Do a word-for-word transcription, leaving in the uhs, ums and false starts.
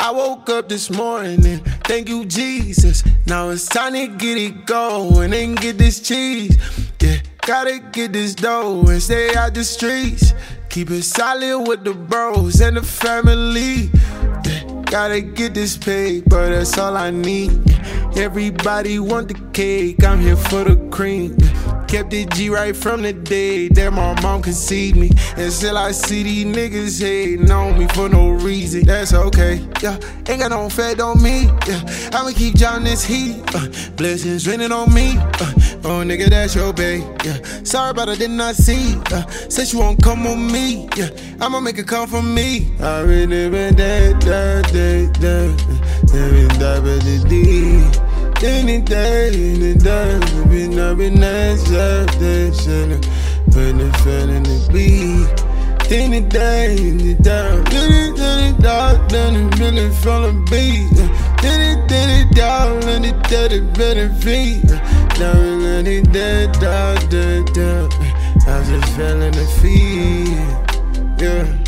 I woke up this morning, thank you, Jesus. Now it's time to get it going and get this cheese. Yeah, gotta get this dough and stay out the streets. Keep it solid with the bros and the family. Yeah, gotta get this paper, that's all I need. Everybody want the cake, I'm here for the cream. Kept it G right from the day that my mom conceived me. And still I see these niggas hating on me for no reason. That's okay, yeah. Ain't got no fat on me, yeah. I'ma keep drowning this heat, uh, blessings raining on me, uh, oh nigga, that's your bae, yeah. Sorry about I did not see, uh, said you won't come on me, yeah. I'ma make it come for me. I really been dead, dead, dead, dead, dead, dead, dead, dead. Any day, any day, we not been nice, love that shit. Put the fan in the beat. Any day, any day, any any dog, then it really from the beat. Any any dog, any daddy benefit. Now we any dead dog, dead dog. I was just feeling the feet, yeah.